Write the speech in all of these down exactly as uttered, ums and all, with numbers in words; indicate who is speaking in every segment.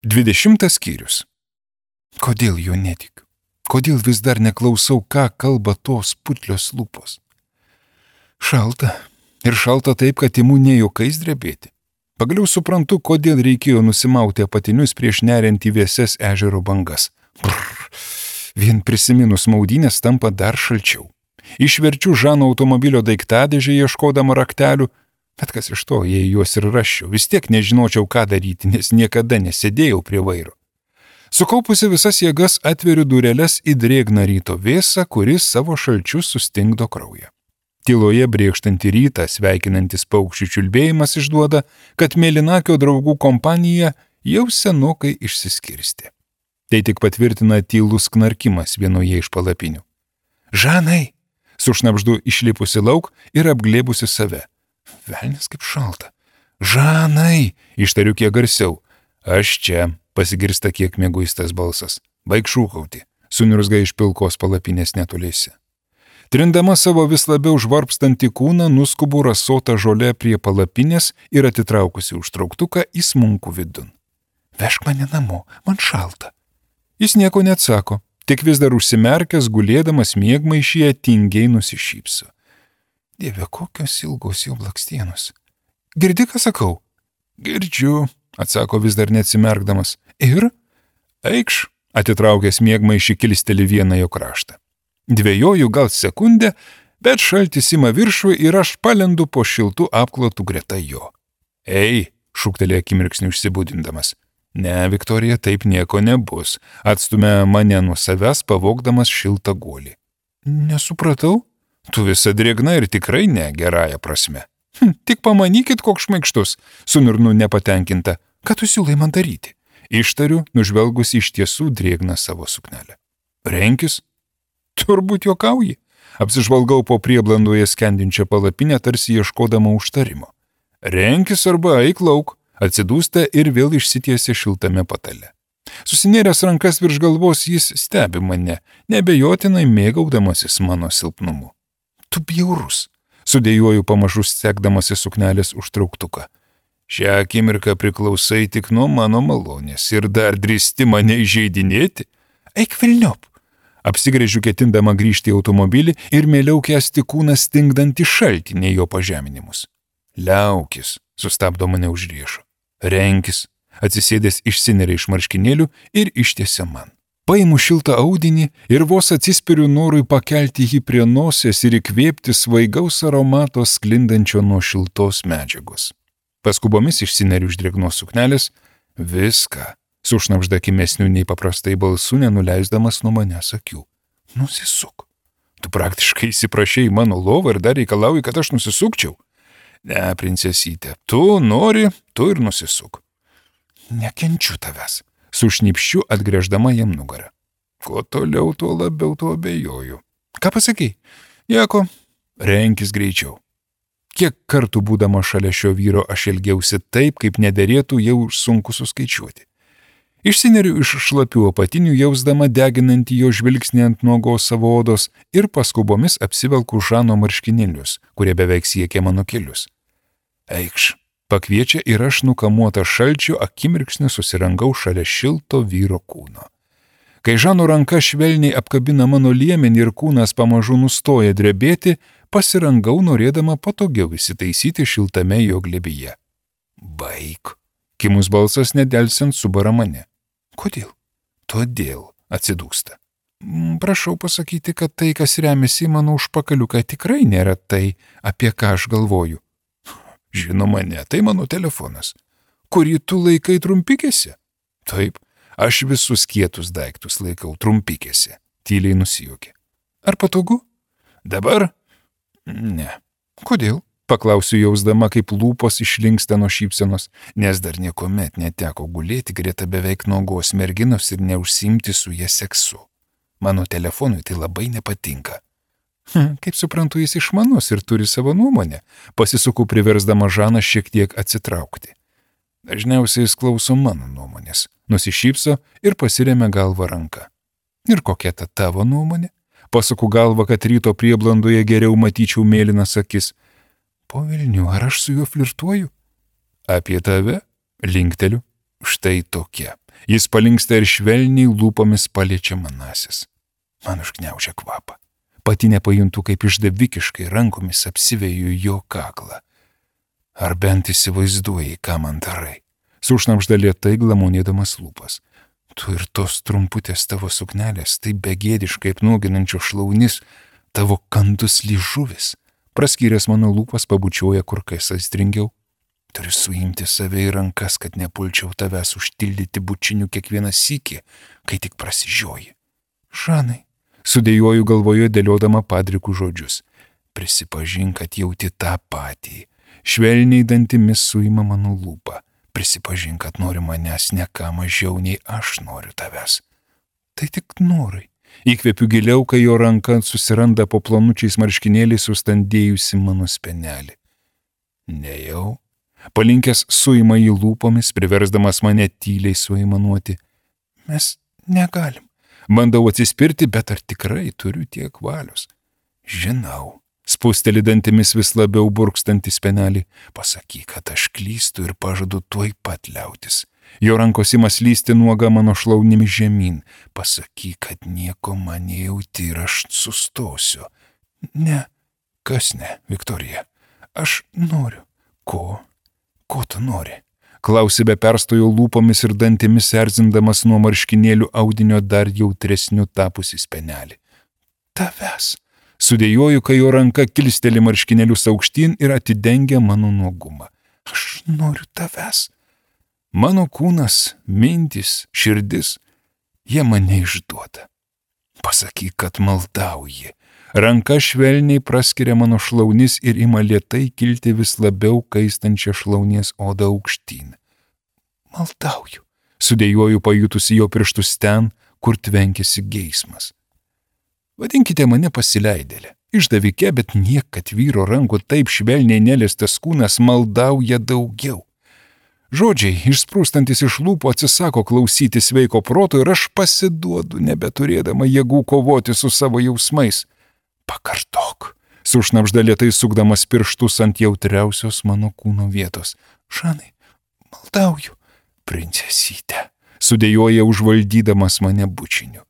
Speaker 1: Dvidešimtas skyrius. Kodėl jo netikiu? Kodėl vis dar neklausau, ką kalba tos putlios lūpos? Šalta. Ir šalta taip, kad imu ne juokais drebėti. Pagaliau suprantu, kodėl reikėjo nusimauti apatinius prieš neriant į vėses ežero bangas. Brr. Vien prisiminus maudynės tampa dar šalčiau. Išverčiu Žano automobilio daiktadėžę ieškodama raktelių, bet kas iš to, jei juos ir raščiau, vis tiek nežinočiau, ką daryti, nes niekada nesėdėjau prie vairo. Sukaupusi visas jėgas atveriu dureles į drėgną ryto vėsą, kuris savo šalčiu sustingdo kraują. Tyloje brėkštantį rytą sveikinantis paukščių čiulbėjimas išduoda, kad mėlynakio draugų kompanija jau senokai išsiskirstė. Tai tik patvirtina tylus knarkimas vienoje iš palapinių. Žanai! Sušnabždu išlipusi lauk ir apglėbusi save. Velnis kaip šalta. Žanai! Ištariu kiek garsiau. Aš čia, pasigirsta kiek mieguistas balsas. Baik šūkauti, suniurzga iš pilkos palapinės netoliese. Trindama savo vis labiau žvarpstantį kūną, nuskubu rasotą žolę prie palapinės ir atitraukusi užtrauktuką įsmunku vidun. Vežk mane namo, man šalta. Jis nieko neatsako, tik vis dar užsimerkęs, gulėdamas miegmaišyje tingiai nusišypso. Dieve, kokios ilgos jo blakstienos. Girdi, ką sakau? Girdžiu, atsako vis dar neatsimerkdamas. Ir? Eikš, atitraukęs miegmaišį kilsteli vieną jo kraštą. Dvejoju gal sekundę, bet šaltis ima viršų ir aš palendu po šiltų apklotų greta jo. Ei, šūktelė akimirksniu išsibudindamas. Ne, Viktorija, taip nieko nebus. Atstumia mane nuo savęs, pavogdamas šiltą guolį. Nesupratau? Tu visa drėgna ir tikrai ne gerąja prasme. Hm, tik pamanykit, koks šmaikštus, suniurnu nepatenkinta. Ką tu siūlai man daryti? Ištariu, nužvelgus iš tiesų drėgną savo suknelę. Renkis? Turbūt juokauji. Apsižvalgau po prieblandoje skendinčią palapinę, tarsi ieškodama užtarimo. Renkis arba eik lauk, atsidūsta ir vėl išsitiesė šiltame patale. Susinėręs rankas virš galvos jis stebi mane, nebejotinai mėgaudamasis mano silpnumu. Tu bjaurus, sudėjuoju pamažu sekdamasi suknelės užtrauktuką. Šią akimirką priklausai tik nuo mano malonės ir dar drįsti mane įžeidinėti? Eik velniop. Apsigrėžiu ketindama grįžti į automobilį ir mėliau kęsti kūną stingdantį šaltį, nei jo pažeminimus. Liaukis, sustabdo mane už riešo. Renkis, atsisėdęs išsineria iš marškinėlių ir ištiesia man. Paimu šiltą audinį ir vos atsispiriu norui pakelti jį prie nosies ir įkvėpti svaigaus aromato sklindančio nuo šiltos medžiagos. Paskubomis išsineriu iš drėgnos suknelės. Viską. Sušnabžda kimesnių nei paprastai balsų, nenuleisdamas nuo manęs akių. Nusisuk. Tu praktiškai įsiprašei mano lovą ir dar reikalauji, kad aš nusisukčiau. Ne, princesytė, tu nori, tu ir nusisuk. Nekenčiu tavęs. Sušnipščiu, atgręždama jam nugarą. Kuo toliau, tuo labiau tuo abejoju. Ką pasakei? Nieko. Renkis greičiau. Kiek kartų būdama šalia šio vyro aš elgiausi taip, kaip nederėtų, jau sunku suskaičiuoti. Išsineriu iš šlapių apatinių, jausdama deginantį jo žvilgsnį ant nuogos savo odos ir paskubomis apsivelku Žano marškinėlius, kurie beveik siekia mano kelius. Eikš, pakviečia ir aš nukamuota šalčiu akimirksniu susirangau šalia šilto vyro kūno. Kai Žano ranka švelniai apkabina mano liemenį ir kūnas pamažu nustoja drebėti, pasirangau norėdama patogiau įsitaisyti šiltame jo glėbyje. Baik. Kimus balsas nedelsiant subara mane. Kodėl? Todėl, atsidūsta. Prašau pasakyti, kad tai, kas remiasi mano užpakaliuką, tikrai nėra tai, apie ką aš galvoju. Žinoma, ne, tai mano telefonas. Kurį tu laikai trumpikėse? Taip, aš visus kietus daiktus laikau trumpikėse. Tyliai nusijuokė. Ar patogu? Dabar? Ne. Kodėl? Paklausiu jausdama, kaip lūpos išlinksta nuo šypsenos, nes dar niekuomet neteko gulėti greta beveik nuogos merginos ir neužsiimti su ja seksu. Mano telefonui tai labai nepatinka. Hm, kaip suprantu, jis išmanus ir turi savo nuomonę. Pasisuku priversdama Žaną šiek tiek atsitraukti. Dažniausiai jis klauso mano nuomonės. Nusišypso ir pasiremia galvą ranką. Ir kokia ta tavo nuomonė? Pasuku galvą, kad ryto prieblandoje geriau matyčiau mėlynas akis. Po velnių, ar aš su juo flirtuoju? Apie tave? Linkteliu. Štai tokia. Jis palinksta ir švelniai lūpomis paliečia manasis. Man užgniaužia kvapą. Pati nepajuntu, kaip išdavikiškai rankomis apsiveju jo kaklą. Ar bent įsivaizduoji, ką man darai? Sušnabžda lėtai glamonėdamas lūpas. Tu ir tos trumputės tavo suknelės, tai begėdiškai apnuoginančio šlaunis, tavo kandus liežuvis. Praskyręs mano lūpas pabučioja kur kas aistringiau. Turiu suimti save į rankas, kad nepulčiau tavęs užtildyti bučinių kiekvieną sykį, kai tik prasižioji. Žanai, sudėjoju galvoje dėliodama padrikų žodžius. Prisipažink, kad jauti tą patį. Švelniai dantimis suima mano lūpą. Prisipažink, kad nori manęs ne ką mažiau nei aš noriu tavęs. Tai tik norai. Įkvepiu giliau, kai jo ranka susiranda po planučiais marškinėliais sustandėjusi mano spenelį. Nejau. Palinkęs suima jį lūpomis, priversdamas mane tyliai suimanuoti. Mes negalim. Bandau atsispirti, bet ar tikrai turiu tiek valios? Žinau. Spusteli dantimis vis labiau burkstantį spenelį. Pasakyk, kad aš klystu ir pažadu tuoj pat liautis. Jo rankos ima slysti nuoga mano šlaunimi žemyn. Pasakyk, kad nieko man nejauti ir aš sustosiu. Ne. Kas ne, Viktorija? Aš noriu. Ko? Ko tu nori? Klausi be perstojo lūpomis ir dantimis erzindamas nuo marškinėlių audinio dar jautresniu tapusi spenelį. Tavęs. Sudėjoju, kai jo ranka kilsteli marškinėlius aukštyn ir atidengia mano nuogumą. Aš noriu tavęs. Mano kūnas, mintys, širdis, jie mane išduoda. Pasakyk, kad maldauji. Ranka švelniai praskiria mano šlaunis ir ima lėtai kilti vis labiau kaistančią šlaunies odą aukštyn. Maldauju. Sudėjoju pajutusi jo pirštus ten, kur tvenkėsi geismas. Vadinkite mane pasileidėlę. Išdavikė, bet niekad vyro rankų taip švelniai neliestas kūnas maldauja daugiau. Žodžiai, išsprūstantis iš lūpų, atsisako klausyti sveiko proto ir aš pasiduodu, nebeturėdama jėgų kovoti su savo jausmais. Pakartok, sušnabžda lėtai sukdamas pirštus ant jautriausios mano kūno vietos. Žanai, maldauju, princesyte, sudėjoja užvaldydamas mane bučiniu.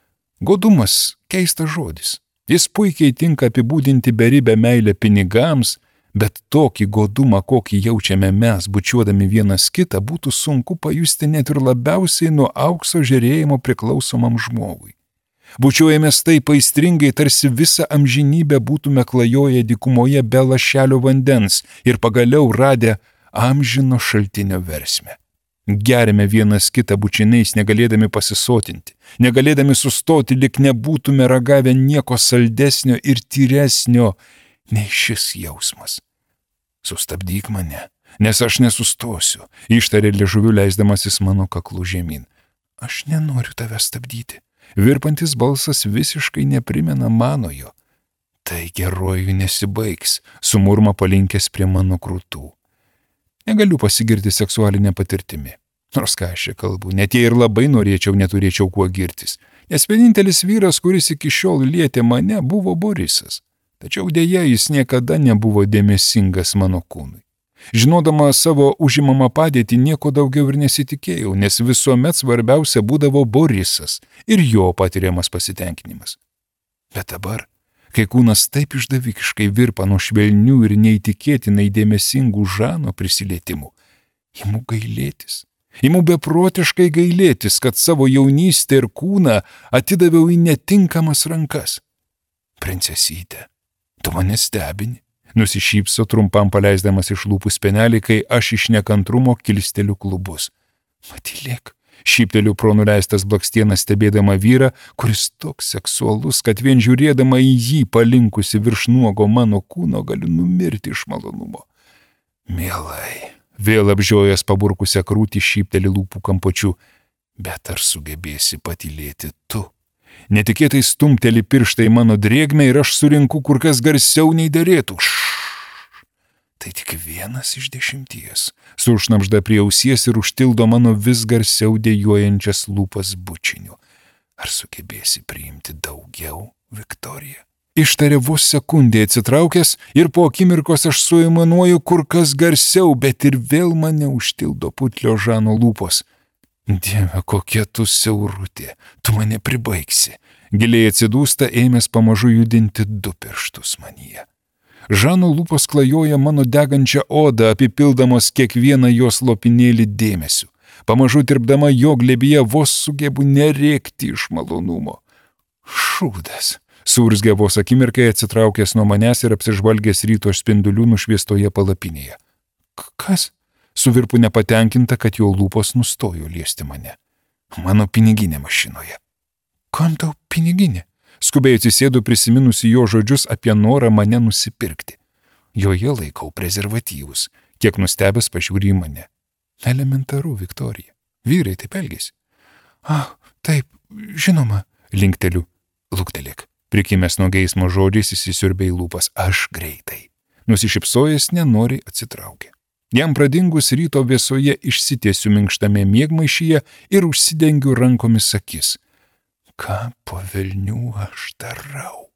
Speaker 1: Godumas – keistas žodis. Jis puikiai tinka apibūdinti beribę meilę pinigams, bet tokį godumą, kokį jaučiame mes, bučiuodami vienas kitą, būtų sunku pajusti net ir labiausiai nuo aukso žėrėjimo priklausomam žmogui. Bučiuojamės taip aistringai, tarsi visą amžinybę būtume klajoję dykumoje be lašelio vandens ir pagaliau radę amžino šaltinio versmę. Geriame vienas kitą bučiniais, negalėdami pasisotinti, negalėdami sustoti, lyg nebūtume ragavę nieko saldesnio ir tyresnio nei šis jausmas. Sustabdyk mane, nes aš nesustosiu, ištarė liežuviu leisdamasis mano kaklų žemyn. Aš nenoriu tave stabdyti. Virpantis balsas visiškai neprimena manojo. Tai geruoju nesibaigs, sumurma palinkęs prie mano krūtų. Negaliu pasigirti seksualinę patirtimi. Nors ką aš čia kalbu, net jei ir labai norėčiau, neturėčiau kuo girtis. Nes vienintelis vyras, kuris iki šiol lietė mane, buvo Borisas. Tačiau dėja jis niekada nebuvo dėmesingas mano kūnui. Žinodama savo užimamą padėtį, nieko daugiau ir nesitikėjau, nes visuomet svarbiausia būdavo Borisas ir jo patiriamas pasitenkinimas. Bet dabar, kai kūnas taip išdavikiškai virpa nuo švelnių ir neįtikėtinai dėmesingų Žano prisilietimų, imu gailėtis. Imu beprotiškai gailėtis, kad savo jaunystę ir kūną atidaviau į netinkamas rankas. Princesyte, tu mane stebini, nusišypso trumpam paleisdamas iš lūpų spenelį, kai aš iš nekantrumo kilsteliu klubus. Matylėk, šypteliu pro nuleistas blakstienas stebėdama vyrą, kuris toks seksualus, kad vien žiūrėdama į jį palinkusi virš nuogo mano kūno galiu numirti iš malonumo. Mielai, vėl apžiojęs paburkusią krūtį šypteli lūpų kampučiu, bet ar sugebėsi patylėti tu? Netikėtai stumteli pirštai mano drėgmę ir aš surinku kur kas garsiau nei derėtų. Ššš, tai tik vienas iš dešimties. Sušnabžda prie ausies ir užtildo mano vis garsiau dejuojančias lūpas bučiniu. Ar sugebėsi priimti daugiau, Viktorija? Ištarė vos sekundė atsitraukęs ir po akimirkos aš suimanuoju kur kas garsiau, bet ir vėl mane užtildo putlio Žano lūpos. Dieve, kokia tu siaurutė, tu mane pribaigsi. Giliai atsidūsta, ėmės pamažu judinti du pirštus manyje. Žano lūpos klajoja mano degančią odą, apipildamos kiekvieną jos lopinėlį dėmesiu. Pamažu tirpdama jo glėbyje vos sugebu nerėkti iš malonumo. Šūdas, suurzgė vos akimirkai atsitraukęs nuo manęs ir apsižvalgęs ryto spindulių nušviestoje palapinėje. Kas? Suvirpu nepatenkinta, kad jo lūpos nustojo liesti mane. Mano piniginė mašinoje. Kam tau piniginė? Skubiai atsisėdu prisiminusi jo žodžius apie norą mane nusipirkti. Joje laikau prezervatyvus. Kiek nustebęs pažiūri į mane. Elementaru, Viktorija. Vyrai taip elgiasi. Ah, taip, žinoma, linkteliu. Luktelėk. Prikimęs nuo geismo žodžiais įsisiurbė į lūpas. Aš greitai. Nusišypsojęs nenoriai atsitraukė. Jam pradingus ryto vėsoje išsitiesiu minkštame miegmaišyje ir užsidengiu rankomis akis. Ką po velnių aš darau?